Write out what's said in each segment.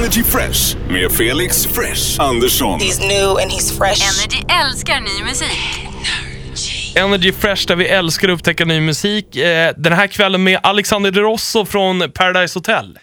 Energy Fresh med Felix Fresh Andersson. He's new and he's fresh. Energy älskar ny musik. Energy Fresh där vi älskar att upptäcka ny musik. Den här kvällen med Alexander De Rosso från Paradise Hotel.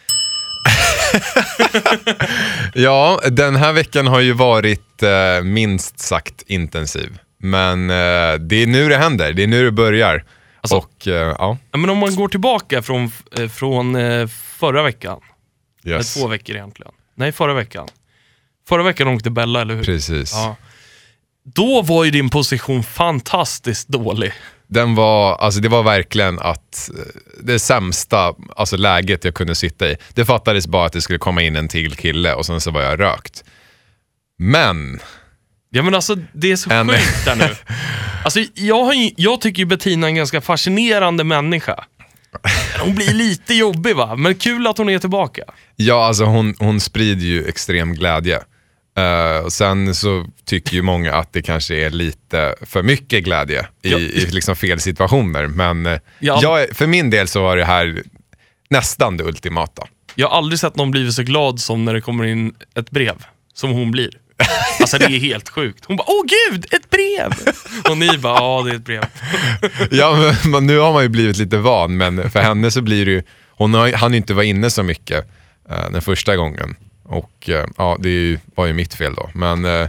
Ja, den här veckan har ju varit minst sagt intensiv. Men det är nu det händer, det är nu det börjar. Alltså, och ja. Men om man går tillbaka från förra veckan. Yes. 2 veckor egentligen. Nej, förra veckan. Förra veckan åkte Bella, eller hur? Precis. Ja. Då var ju din position fantastiskt dålig. Den var, alltså det var verkligen att det sämsta, alltså läget jag kunde sitta i. Det fattades bara att det skulle komma in en till kille och sen så var jag rökt. Men... Ja, men alltså det är så sjukt där nu. Alltså jag tycker ju Bettina är en ganska fascinerande människa. Hon blir lite jobbig, va? Men kul att hon är tillbaka. Ja, alltså hon sprider ju extrem glädje. Sen så tycker ju många att det kanske är lite för mycket glädje i liksom fel situationer. Men för min del så var det här nästan det ultimata. Jag har aldrig sett någon blivit så glad som när det kommer in ett brev. Som hon blir. Alltså det är helt sjukt. Hon bara, åh gud, ett brev! Och ni bara, ja det är ett brev. Ja, men nu har man ju blivit lite van. Men för henne så blir det ju, han inte var inne så mycket den första gången. Och ja, det var ju mitt fel då. Men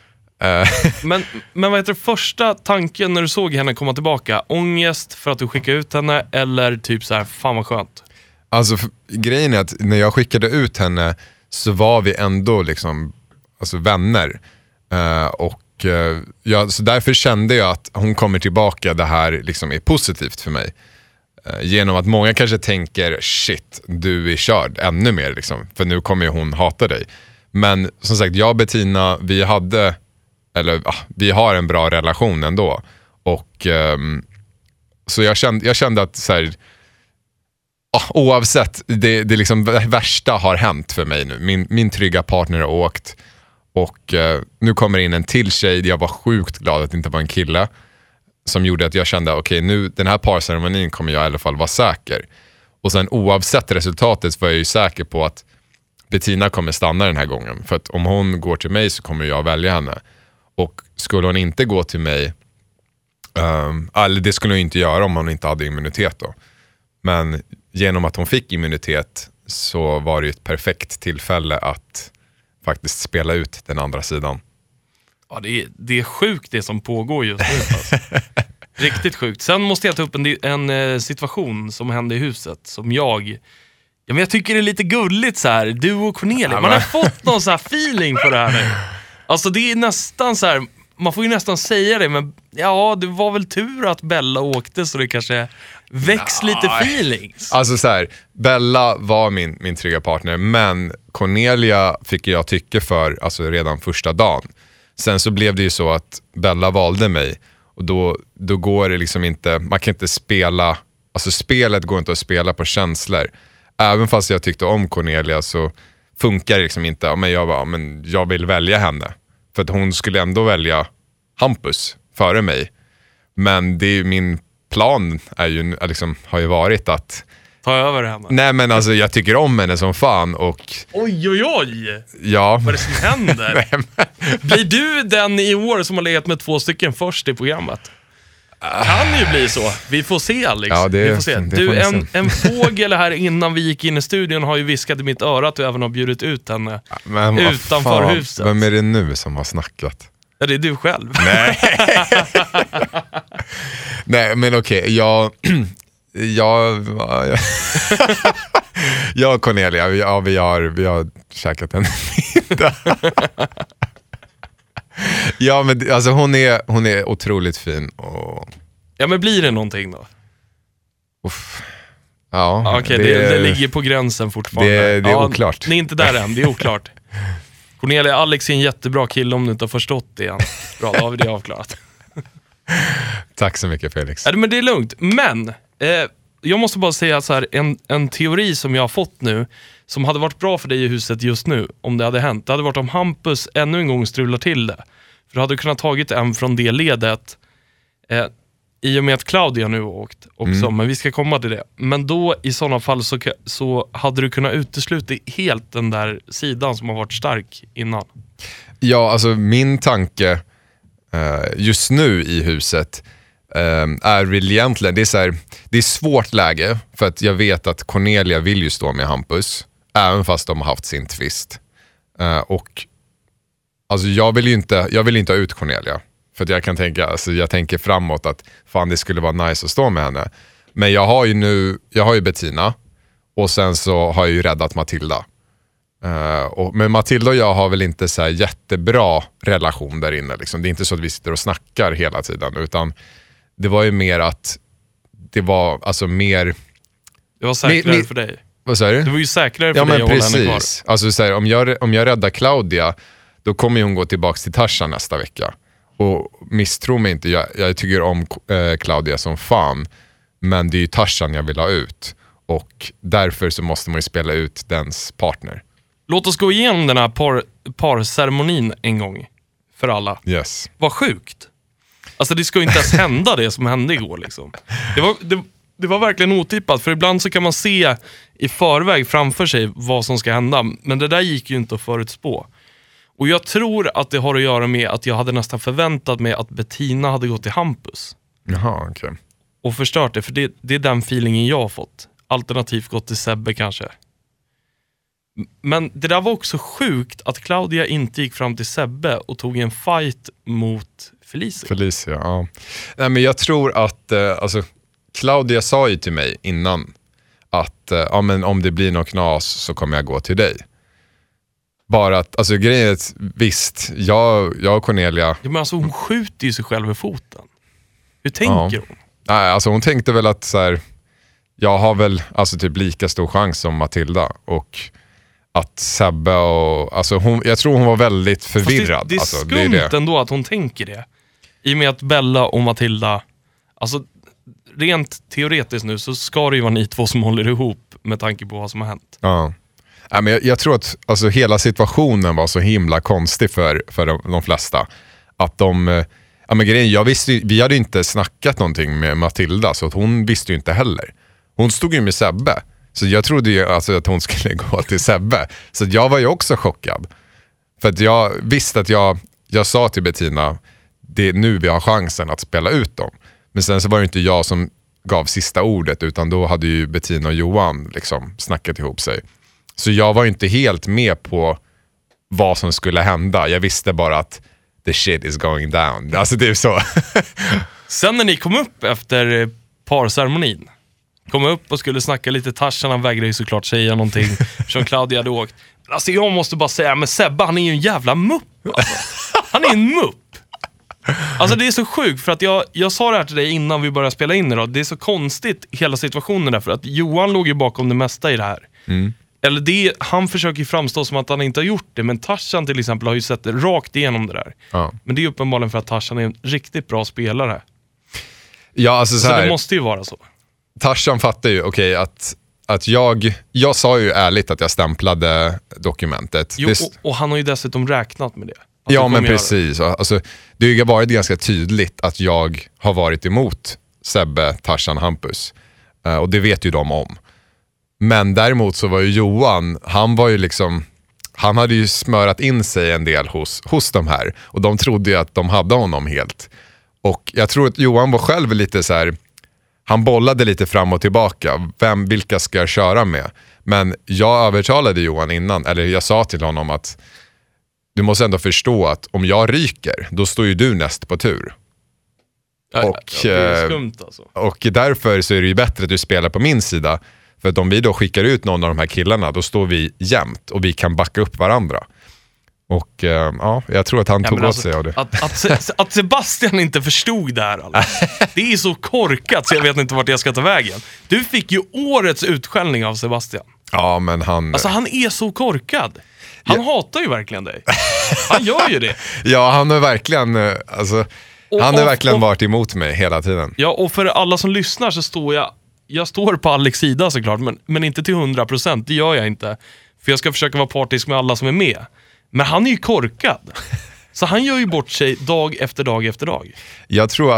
vad heter det, första tanken när du såg henne komma tillbaka? Ångest för att du skickade ut henne? Eller typ så här, fan vad skönt? Alltså grejen är att när jag skickade ut henne så var vi ändå liksom, alltså vänner. Så därför kände jag att hon kommer tillbaka, det här liksom är positivt för mig. Genom att många kanske tänker, shit, du är körd ännu mer liksom, för nu kommer ju hon hata dig. Men som sagt, jag och Bettina, vi har en bra relation ändå. Och så jag kände att så här, oavsett, det liksom värsta har hänt för mig nu. Min trygga partner har åkt. Och nu kommer in en till tjej. Jag var sjukt glad att det inte var en kille. Som gjorde att jag kände, okej, nu den här parceremonin kommer jag i alla fall vara säker. Och sen oavsett resultatet var jag ju säker på att Bettina kommer stanna den här gången. För att om hon går till mig så kommer jag välja henne. Och skulle hon inte gå till mig, eller det skulle hon inte göra om hon inte hade immunitet då. Men genom att hon fick immunitet så var det ett perfekt tillfälle att faktiskt spela ut den andra sidan. Ja, det är sjukt det som pågår just nu. Alltså. Riktigt sjukt. Sen måste jag ta upp en situation som hände i huset som jag tycker det är lite gulligt så här. Du och Cornelia, man har fått någon så här feeling på det här nu. Alltså det är nästan så här, man får ju nästan säga det, men ja, det var väl tur att Bella åkte så det kanske väcks lite feelings. Alltså så här, Bella var min trygga partner, men Cornelia fick jag tycka för alltså redan första dagen. Sen så blev det ju så att Bella valde mig. Och då går det liksom inte, man kan inte spela, alltså spelet går inte att spela på känslor. Även fast jag tyckte om Cornelia så funkar det liksom inte. Men jag vill välja henne. För att hon skulle ändå välja Hampus före mig. Men det är min plan är ju, liksom, har ju varit att ta över henne. Nej, men alltså jag tycker om henne som fan och... Oj. Ja. Vad är det som händer? Blir du den i år som har legat med 2 stycken först i programmet? Kan ju bli så. Vi får se, Alex. Ja, vi får se. Du, en fågel här innan vi gick in i studion har ju viskat i mitt öra att du även har bjudit ut henne utanför huset. Vem är det nu som har snackat? Ja, det är du själv. Nej. Nej, men okej. Jag och Cornelia, vi har käkat en middag. Ja, men alltså hon är otroligt fin och... Ja, men blir det någonting då? Uff. Ja, okej, det ligger på gränsen fortfarande. Det är oklart. Ni är inte där än, det är oklart. Cornelia, Alex är en jättebra kille om du inte har förstått det än. Bra, då har vi det avklarat. Tack så mycket, Felix. Ja, men det är lugnt. Men jag måste bara säga så här, en teori som jag har fått nu som hade varit bra för dig i huset just nu om det hade hänt. Det hade varit om Hampus ännu en gång strular till det. För du hade kunnat tagit en från det ledet. i och med att Claudia nu har åkt också, men vi ska komma till det. Men då i sådana fall så hade du kunnat utesluta helt den där sidan som har varit stark innan. Ja, alltså min tanke just nu i huset är väl egentligen, det är svårt läge för att jag vet att Cornelia vill ju stå med Hampus även fast de har haft sin tvist. Och alltså jag vill inte ha ut Cornelia. För att jag tänker framåt att fan det skulle vara nice att stå med henne. Men jag har ju Bettina och sen så har jag ju räddat Matilda. Men Matilda och jag har väl inte så här jättebra relation där inne. Liksom. Det är inte så att vi sitter och snackar hela tiden utan det var ju mer att det var alltså mer... Det var säkrare för dig. Vad säger du? Det var ju säkrare för dig att hålla henne kvar. Alltså så här, om jag räddar Claudia då kommer hon gå tillbaka till Tarzan nästa vecka. Och misstro mig inte, jag tycker om Claudia som fan. Men det är ju Tarzan jag vill ha ut. Och därför så måste man ju spela ut dens partner. Låt oss gå igenom den här parceremonin en gång. För alla. Yes. Vad sjukt. Alltså det ska ju inte ens hända det som hände igår liksom. Det var verkligen otippat. För ibland så kan man se i förväg framför sig vad som ska hända. Men det där gick ju inte att förutspå. Och jag tror att det har att göra med att jag hade nästan förväntat mig att Bettina hade gått till Hampus. Jaha, okej. Och förstört det, för det är den feelingen jag har fått. Alternativt gått till Sebbe kanske. Men det där var också sjukt att Claudia inte gick fram till Sebbe och tog en fight mot Felicia, ja. Nej, men jag tror att alltså, Claudia sa ju till mig innan att men om det blir något knas så kommer jag gå till dig. Bara att, alltså grejen är att, visst, jag och Cornelia... Ja, men alltså hon skjuter ju sig själv i foten. Hur tänker hon? Nej, alltså hon tänkte väl att så här, jag har väl alltså typ lika stor chans som Matilda. Och att Sebbe och... Alltså jag tror hon var väldigt förvirrad. Det är alltså, skumt det ändå att hon tänker det. I och med att Bella och Matilda... Alltså rent teoretiskt nu så ska det ju vara ni två som håller ihop med tanke på vad som har hänt. Ja. Ja, men jag tror att alltså, hela situationen var så himla konstig för de flesta. Att men grejen, vi hade inte snackat någonting med Matilda så att hon visste ju inte heller. Hon stod ju med Sebbe. Så jag trodde ju alltså, att hon skulle gå till Sebbe. Så jag var ju också chockad. För att jag visste att jag sa till Bettina, det är nu vi har chansen att spela ut dem. Men sen så var det inte jag som gav sista ordet utan då hade ju Bettina och Johan liksom snackat ihop sig. Så jag var inte helt med på vad som skulle hända. Jag visste bara att the shit is going down. Alltså det är så. Sen när ni kom upp efter parceremonin, kom upp och skulle snacka lite, Tarzan, han vägrade ju såklart säga någonting som Claudia hade åkt. Alltså jag måste bara säga, men Sebbe, han är ju en jävla mupp. Alltså. Han är en mupp. Alltså det är så sjukt för att jag sa det här till dig innan vi började spela in idag. Det är så konstigt hela situationen där för att Johan låg ju bakom det mesta i det här. Eller han försöker ju framstå som att han inte har gjort det. Men Tarzan till exempel har ju sett det rakt igenom det där. Ja. Men det är uppenbarligen för att Tarzan är en riktigt bra spelare. Ja, alltså så här, det måste ju vara så. Tarzan fattar ju att jag sa ju ärligt att jag stämplade dokumentet. Jo, och han har ju dessutom räknat med det. Ja, men precis. Alltså, det har ju varit ganska tydligt att jag har varit emot Sebbe, Tarzan, Hampus. Och det vet ju de om. Men däremot så var ju Johan, han hade ju smörat in sig en del hos de här. Och de trodde ju att de hade honom helt. Och jag tror att Johan var själv lite så här, han bollade lite fram och tillbaka. Vilka ska jag köra med? Men jag övertalade Johan innan, eller jag sa till honom att du måste ändå förstå att om jag ryker, då står ju du näst på tur. Det är skumt alltså. Och därför så är det ju bättre att du spelar på min sida. För att om vi då skickar ut någon av de här killarna, då står vi jämnt och vi kan backa upp varandra. Och jag tror att han tog åt sig av det. Att Sebastian inte förstod det här alltså. Det är så korkat så jag vet inte vart jag ska ta vägen. Du fick ju årets utskällning av Sebastian. Ja, men han är så korkad. Han hatar ju verkligen dig. Han gör ju det. Ja, han har verkligen verkligen varit emot mig hela tiden. Ja, och för alla som lyssnar så står jag står på Alex sida såklart, men inte till 100%, det gör jag inte. För jag ska försöka vara partisk med alla som är med. Men han är ju korkad. Så han gör ju bort sig dag efter dag efter dag. Jag tror att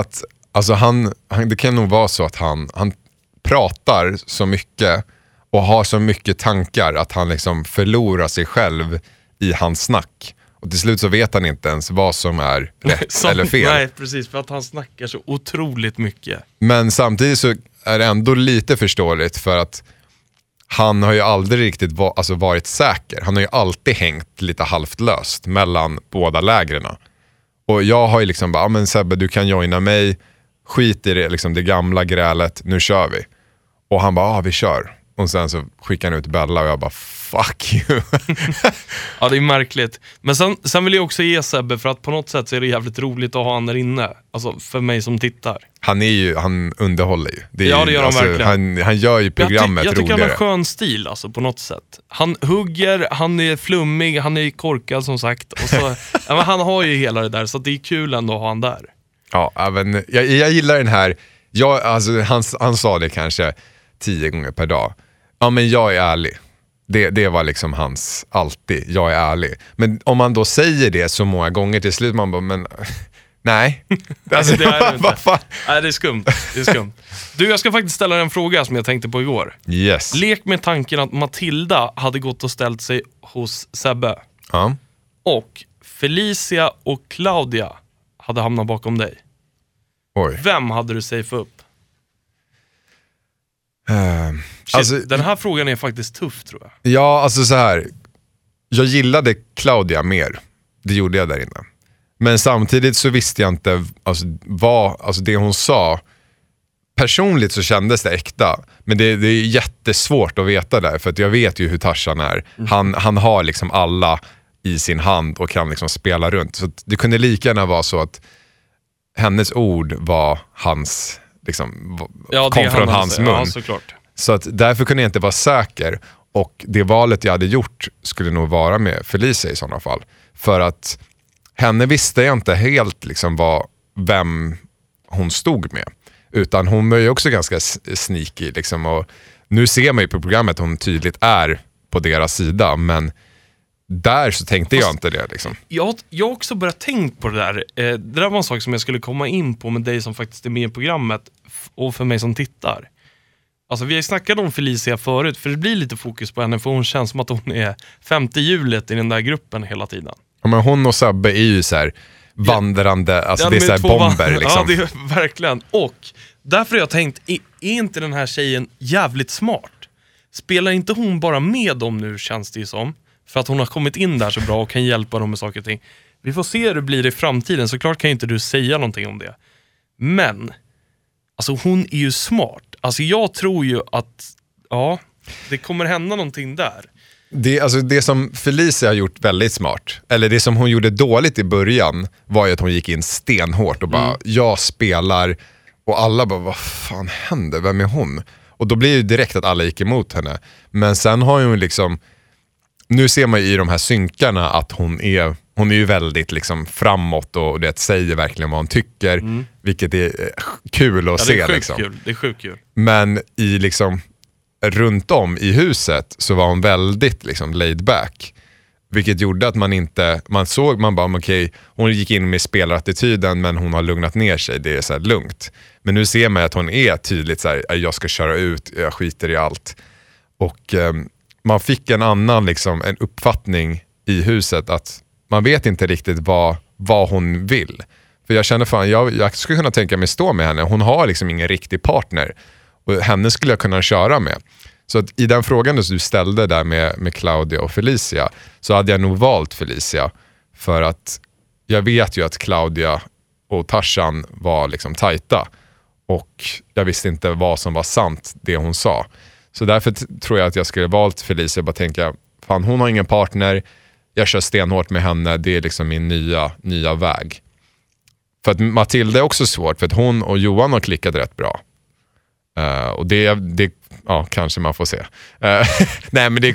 alltså det kan nog vara så att han pratar så mycket och har så mycket tankar att han liksom förlorar sig själv i hans snack. Och till slut så vet han inte ens vad som är rätt eller fel. Nej, precis, för att han snackar så otroligt mycket. Men samtidigt så är det ändå lite förståeligt för att han har ju aldrig riktigt varit säker. Han har ju alltid hängt lite halvt löst mellan båda lägren. Och jag har ju liksom bara, men Sebbe, du kan joina mig, skit i det, liksom det gamla grälet, nu kör vi. Och han bara, vi kör. Och sen så skickar han ut Bella och jag bara, fuck you. Ja, det är märkligt. Men sen vill jag också ge Sebbe, för att på något sätt så är det jävligt roligt att ha han där inne. Alltså för mig som tittar. Han underhåller ju. Det gör han verkligen. Han gör ju programmet roligare. Jag tycker han har skön stil, alltså på något sätt. Han hugger, han är flummig, han är korkad som sagt. Och så, ja, men han har ju hela det där, så det är kul ändå att ha han där. Ja, men jag gillar den här. Han sa det kanske 10 gånger per dag. Ja, men jag är ärlig. Det var liksom hans alltid, jag är ärlig. Men om man då säger det så många gånger till slut, man bara, men nej. Alltså, det är det inte. Nej, det är skumt. Du, jag ska faktiskt ställa en fråga som jag tänkte på igår. Yes. Lek med tanken att Matilda hade gått och ställt sig hos Sebbe. Ja. Och Felicia och Claudia hade hamnat bakom dig. Oj. Vem hade du safeat upp? Alltså, den här frågan är faktiskt tuff, tror jag. Ja, alltså så här. Jag gillade Claudia mer. Det gjorde jag där inne. Men samtidigt så visste jag inte alltså det hon sa. Personligt så kändes det äkta. Men det är jättesvårt att veta där. För att jag vet ju hur Tarzan är. Han har liksom alla i sin hand och kan liksom spela runt. Så det kunde lika gärna vara så att hennes ord var hans, liksom, kom från hans mun. Ja, såklart. Så att därför kunde jag inte vara säker. Och det valet jag hade gjort skulle nog vara med Felicia i sådana fall. För att henne visste jag inte helt liksom vem hon stod med. Utan hon var ju också ganska sneaky. Liksom, och nu ser man ju på programmet att hon tydligt är på deras sida. Men där så tänkte jag inte det. Liksom. Jag har också börjat tänka på det där. Det där var en sak som jag skulle komma in på med dig som faktiskt är med i programmet. Och för mig som tittar. Alltså vi har snackat om Felicia förut, för det blir lite fokus på henne, för hon känns som att hon är 5:e hjulet i den där gruppen hela tiden. Ja, men hon och Sebbe är ju så här vandrande, alltså det är så här bomber liksom. Ja, det är verkligen. Och därför har jag tänkt, är inte den här tjejen jävligt smart? Spelar inte hon bara med dem nu, känns det ju som? För att hon har kommit in där så bra och kan hjälpa dem med saker och ting. Vi får se hur det blir i framtiden, såklart kan inte du säga någonting om det. Men, alltså hon är ju smart. Alltså jag tror ju att det kommer hända någonting där. Det som Felicia har gjort väldigt smart, eller det som hon gjorde dåligt i början, var ju att hon gick in stenhårt och bara, jag spelar, och alla bara, vad fan händer? Vem är hon? Och då blir det direkt att alla gick emot henne. Men sen har hon liksom, nu ser man ju i de här synkarna att hon är ju väldigt liksom framåt och det säger verkligen vad hon tycker, vilket är kul att se. Liksom. Det är sjukt kul. Men i liksom runt om i huset så var hon väldigt liksom laid back, vilket gjorde att man bara okej, hon gick in med spelarattityden, men hon har lugnat ner sig, det är så här lugnt. Men nu ser man att hon är tydligt så här, jag ska köra ut, jag skiter i allt. Och man fick en annan liksom, en uppfattning i huset att man vet inte riktigt vad hon vill. För jag känner fan, jag skulle kunna tänka mig stå med henne. Hon har liksom ingen riktig partner. Och henne skulle jag kunna köra med. Så att i den frågan du ställde där med Claudia och Felicia, så hade jag nog valt Felicia. För att jag vet ju att Claudia och Tarzan var liksom tajta. Och jag visste inte vad som var sant, det hon sa. Så därför tror jag att jag skulle valt Felicia och bara tänka, fan hon har ingen partner, jag kör stenhårt med henne, det är liksom min nya väg. För att Matilda är också svårt, för att hon och Johan har klickat rätt bra. Och det kanske man får se. Nej men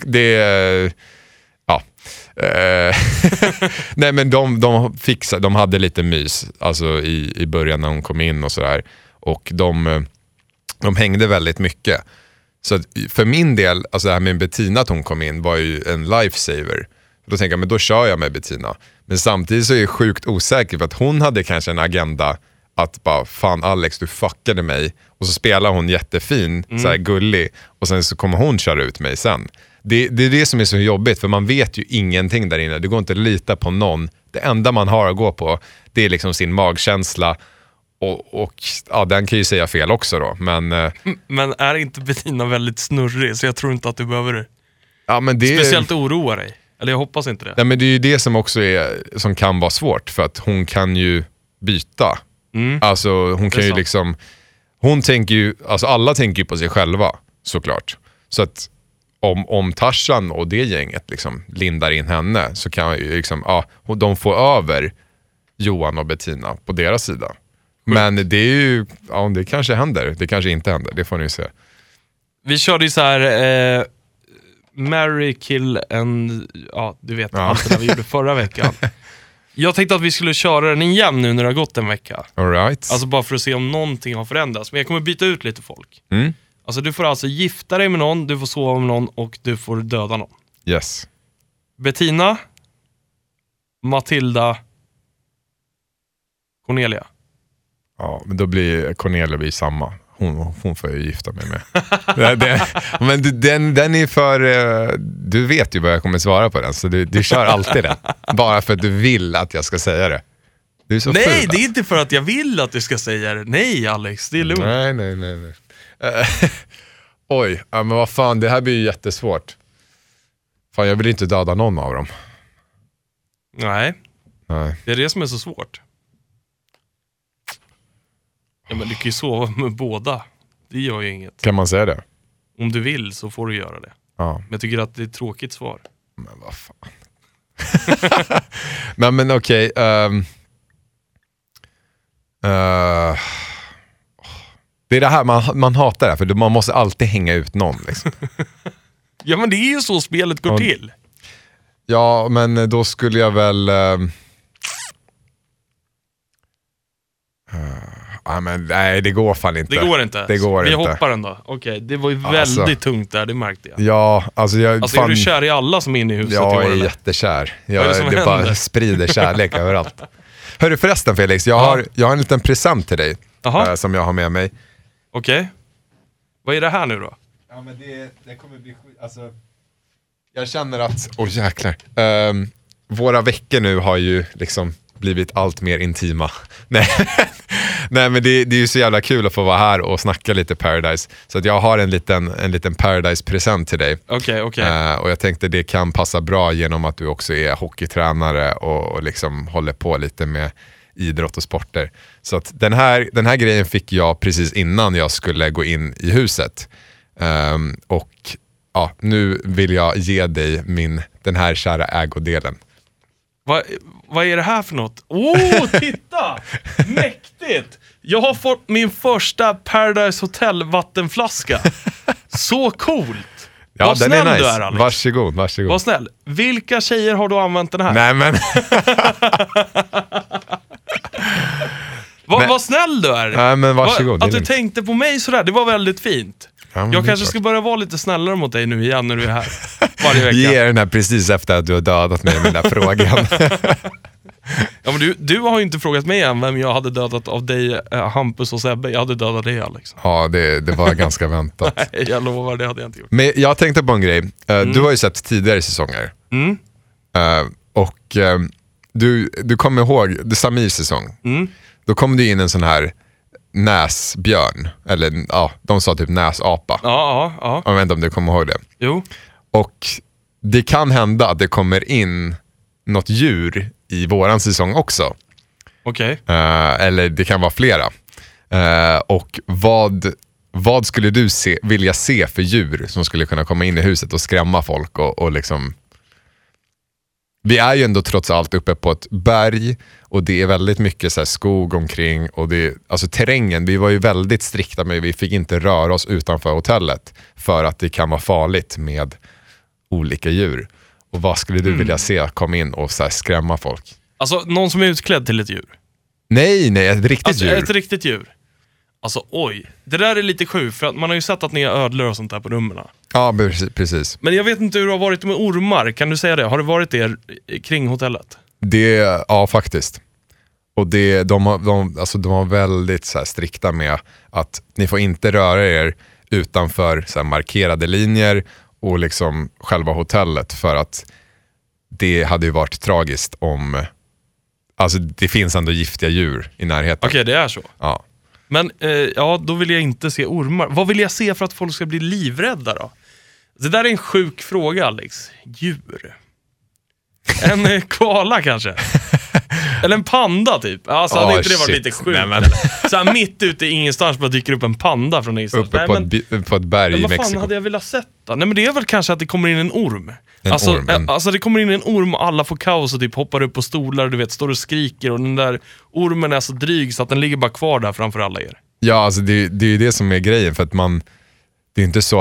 nej men de hade lite mys alltså i början när hon kom in och sådär. Och de hängde väldigt mycket. Så att för min del, alltså det här med Bettina att hon kom in var ju en lifesaver. Då tänker jag, men då kör jag med Bettina. Men samtidigt så är jag sjukt osäker, för att hon hade kanske en agenda att bara, fan Alex, du fuckade mig. Och så spelar hon jättefin, så här gullig. Och sen så kommer hon köra ut mig sen. Det är det som är så jobbigt, för man vet ju ingenting där inne. Det går inte att lita på någon. Det enda man har att gå på, det är liksom sin magkänsla. Och ja, den kan ju säga fel också då. Men är inte Bettina väldigt snurrig, så jag tror inte att du behöver det speciellt oroa dig. Eller jag hoppas inte det. Ja, men det är ju det som också som kan vara svårt, för att hon kan ju byta. Alltså hon kan ju liksom, hon tänker ju, alltså alla tänker ju på sig själva såklart. Så att om Tarzan och det gänget liksom lindar in henne, så kan ju liksom, de får över Johan och Bettina på deras sida. Men det är ju, det kanske händer, det kanske inte händer, det får ni se. Vi körde ju så här Marry, Kill and, du vet allt det där vi gjorde förra veckan. Jag tänkte att vi skulle köra den igen nu när det har gått en vecka. All right. Alltså bara för att se om någonting har förändrats. Men jag kommer byta ut lite folk. Alltså du får alltså gifta dig med någon, du får sova med någon och du får döda någon. Yes. Bettina, Matilda, Cornelia. Ja, men då blir Cornelia samma. Hon får ju gifta mig med. Men den är för... Du vet ju vad jag kommer svara på den, så du kör alltid den. Bara för att du vill att jag ska säga det. Du är så Nej, ful, det är inte för att jag vill att du ska säga det. Nej, Alex, det är lugnt. Nej. Oj, men vad fan, det här blir ju jättesvårt. Fan, jag vill inte döda någon av dem. Nej. Det är det som är så svårt. Ja, men du kan ju sova med båda. Det gör ju inget. Kan man säga det? Om du vill så får du göra det. Ja. Men jag tycker att det är ett tråkigt svar. Men vad fan. Nej, men okej. Det är det här man hatar det, för man måste alltid hänga ut någon liksom. Ja, men det är ju så spelet går till. Ja, men då skulle jag väl... men nej, det går fan inte. Det går inte. Det går vi inte. hoppar den då. Okej, det var ju väldigt tungt där, det märkte jag. Ja, alltså är du kär i alla som är inne i huset? Jag är jättekär. Det bara sprider kärlek överallt. Hörru, förresten Felix, jag har en liten present till dig. Som jag har med mig. Okej. Vad är det här nu då? Ja, men det kommer bli alltså, jag känner att, jäklar. Våra veckor nu har ju liksom blivit allt mer intima. Nej, men det är ju så jävla kul att få vara här och snacka lite Paradise. Så att jag har en liten Paradise-present till dig. Okej. Och jag tänkte det kan passa bra genom att du också är hockeytränare och liksom håller på lite med idrott och sporter. Så att den här grejen fick jag precis innan jag skulle gå in i huset. Och nu vill jag ge dig den här kära ägodelen. Vad är det här för något? Titta! Mäktigt! Jag har fått min första Paradise Hotel vattenflaska. Så coolt! Ja, vad den snäll är nice. Du är, Alex. Varsågod. Vad snäll. Vilka tjejer har du använt den här? Nej, men... Vad snäll du är. Nej, men varsågod. Att du tänkte på mig sådär, det var väldigt fint. Ja, jag kanske ska börja vara lite snällare mot dig nu igen när du är här varje vecka. Ge den här precis efter att du har dödat mig med den där frågan. Ja, men du har ju inte frågat mig än vem jag hade dödat av dig, Hampus och Sebbe. Jag hade dödat dig, Alex. Ja, det var ganska väntat. Nej, jag lovar, det hade jag inte gjort. Men jag tänkte på en grej. Du har ju sett tidigare säsonger. Och du kommer ihåg Samirs säsong. Då kom det in en sån här näsbjörn. Eller de sa typ näsapa. Ja. Jag vet inte om du kommer ihåg det. Jo. Och det kan hända att det kommer in något djur i våran säsong också. Okej. Eller det kan vara flera. Och vad skulle du vilja se för djur som skulle kunna komma in i huset och skrämma folk och liksom... Vi är ju ändå trots allt uppe på ett berg och det är väldigt mycket så här skog omkring och alltså terrängen, vi var ju väldigt strikta med, vi fick inte röra oss utanför hotellet för att det kan vara farligt med olika djur. Och vad skulle du vilja se komma in och så här skrämma folk? Alltså någon som är utklädd till ett djur? Nej, ett riktigt djur. Ett riktigt djur. Alltså oj, det där är lite sjukt för att man har ju sett att ni har ödlor och sånt där på rummen. Ja, precis. Men jag vet inte hur du har varit med ormar, kan du säga det? Har det varit det kring hotellet? Ja, faktiskt. Och de var väldigt så här strikta med att ni får inte röra er utanför så här markerade linjer och liksom själva hotellet, för att det hade ju varit tragiskt om, alltså det finns ändå giftiga djur i närheten. Okej, det är så. Ja. Men då vill jag inte se ormar. Vad vill jag se för att folk ska bli livrädda då? Det där är en sjuk fråga, Alex. Djur. En koala kanske. Eller en panda typ. Alltså hade inte det varit lite sjukt? Så här, mitt ute i ingenstans bara dyker upp en panda från ingenstans. Uppe på ett berg i Mexiko. Vad fan hade jag velat sett då? Nej, men det är väl kanske att det kommer in en orm. Alltså det kommer in en orm och alla får kaos och typ hoppar upp på stolar, du vet, står och skriker, och den där ormen är så dryg så att den ligger bara kvar där framför alla er. Ja, alltså det är ju det som är grejen, för att det är inte så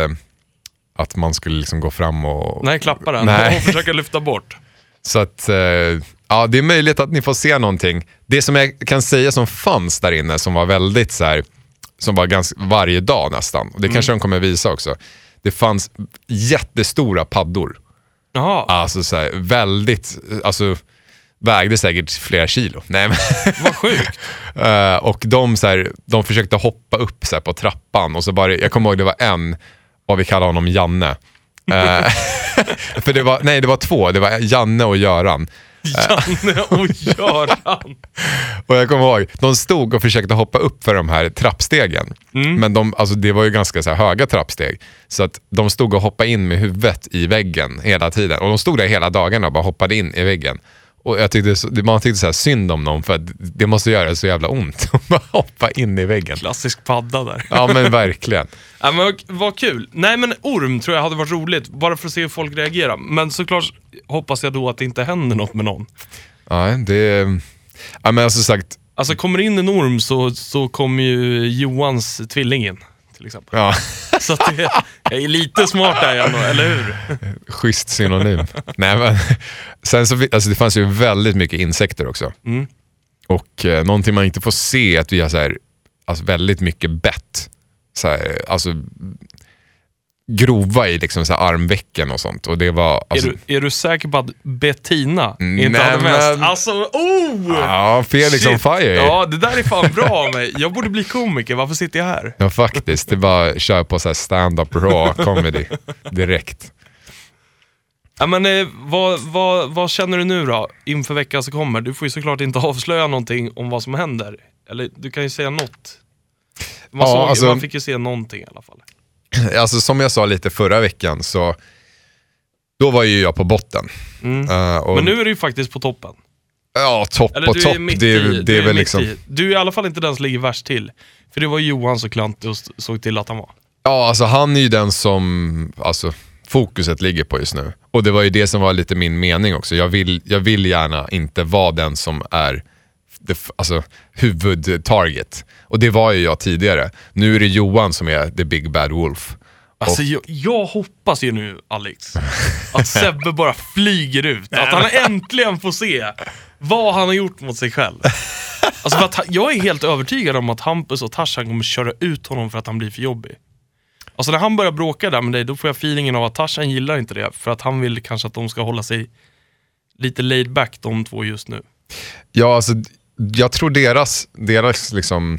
att man skulle liksom gå fram och... Nej, klappa den och försöka lyfta bort. Så att, ja, det är möjligt att ni får se någonting. Det som jag kan säga som fanns där inne, som var väldigt så här, som var ganska varje dag nästan, och det kanske de kommer visa också. Det fanns jättestora paddor. Jaha. Alltså så här, väldigt, alltså vägde säkert flera kilo. Nej, men vad sjukt. Och de försökte hoppa upp så här, på trappan, och så bara, jag kommer ihåg det var en, vad vi kallar honom, Janne. För det var två, det var Janne och Göran. Janne och Göran. Och jag kommer ihåg, de stod och försökte hoppa upp för de här trappstegen. Men det var ju ganska så här höga trappsteg. Så att de stod och hoppade in med huvudet i väggen hela tiden. Och de stod där hela dagarna och bara hoppade in i väggen. Och man tyckte så här synd om dem, för att det måste göra så jävla ont att bara hoppa in i väggen. Klassisk padda där. Ja, men verkligen. Ja, men vad kul. Nej, men orm tror jag hade varit roligt, bara för att se hur folk reagerar. Men såklart hoppas jag då att det inte händer något med någon. Ja, men alltså sagt... Alltså kommer in en orm så kommer ju Johans tvilling in, till exempel. Ja. Så att jag är lite smart där ändå, eller hur? Schysst synonym. Nej, men sen så, alltså det fanns ju väldigt mycket insekter också. Och någonting man inte får se är att vi har så här, alltså väldigt mycket bett. Så här, alltså grova i liksom så här armvecken och sånt. Och det var, alltså... är du säker på att Bettina inte hade mest? Alltså, Ja, Felix on fire. Ja, det där är fan bra av mig. Jag borde bli komiker, varför sitter jag här? Ja, faktiskt. Det är bara att köra på så här stand-up raw comedy direkt. Ja, men vad känner du nu då inför veckan som kommer? Du får ju såklart inte avslöja någonting om vad som händer. Eller du kan ju säga något. Man fick ju se någonting i alla fall. Alltså som jag sa lite förra veckan, så då var ju jag på botten. Men nu är du ju faktiskt på toppen. Ja, topp. Det är väl liksom... Du är i alla fall inte den som ligger värst till. För det var Johan så klant och såg till att han var. Ja, alltså han är ju den som fokuset ligger på just nu. Och det var ju det som var lite min mening också. Jag vill gärna inte vara den som är huvudtarget. Och det var ju jag tidigare. Nu är det Johan som är the big bad wolf. Alltså jag hoppas ju nu, Alex, att Sebbe bara flyger ut. Att han äntligen får se vad han har gjort mot sig själv. Alltså för att jag är helt övertygad om att Hampus och Tarzan kommer köra ut honom för att han blir för jobbig. Alltså när han börjar bråka där med dig, då får jag feelingen av att Tarzan gillar inte det. För att han vill kanske att de ska hålla sig lite laid back, de två just nu. Ja, alltså jag tror deras liksom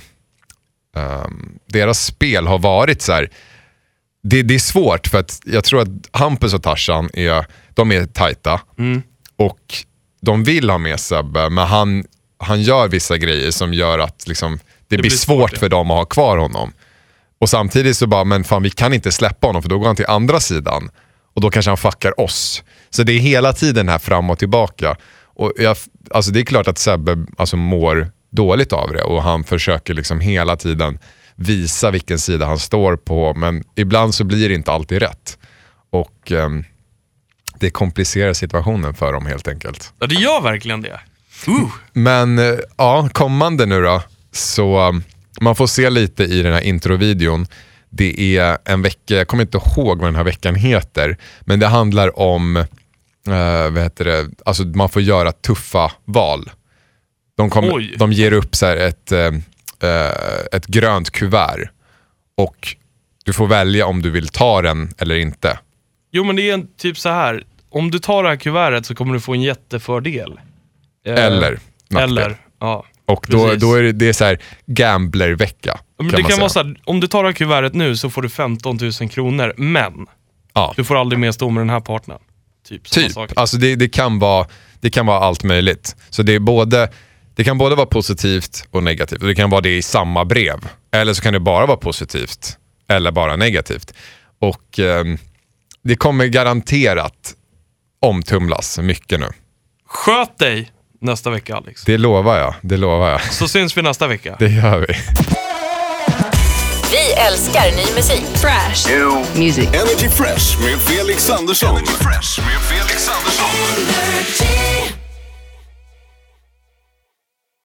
deras spel har varit så här. Det är svårt, för att jag tror att Hampus och Tarzan de är tajta. Och de vill ha med Sebbe, men han gör vissa grejer som gör att liksom, det blir svårt för dem att ha kvar honom. Och samtidigt så bara, men fan, vi kan inte släppa honom, för då går han till andra sidan. Och då kanske han fuckar oss. Så det är hela tiden här fram och tillbaka. Och alltså det är klart att Sebbe mår dåligt av det. Och han försöker liksom hela tiden visa vilken sida han står på. Men ibland så blir det inte alltid rätt. Och det komplicerar situationen för dem helt enkelt. Ja, det gör verkligen det. Men ja, kommande nu då. Så man får se lite i den här introvideon. Det är en vecka, jag kommer inte ihåg vad den här veckan heter. Men det handlar om, alltså man får göra tuffa val. De ger upp så här ett grönt kuvert. Och du får välja om du vill ta den eller inte. Jo, men det är typ så här. Om du tar det här kuvertet så kommer du få en jättefördel. Eller Ja, Och då är det så här gamblervecka. men det kan vara så här, om du tar det här kuvertet nu så får du 15 000 kronor, men du får aldrig mer stå med den här partnern. Typ. Alltså det kan vara allt möjligt. Så det kan både vara positivt och negativt. Och det kan vara det i samma brev. Eller så kan det bara vara positivt eller bara negativt. Och det kommer garanterat omtumlas mycket nu. Sköt dig nästa vecka, Alex. Det lovar jag. Så syns vi nästa vecka. Det gör vi. Vi älskar ny musik. Fresh. New music. Energy Fresh med Felix Andersson. Energy Fresh med Felix Andersson.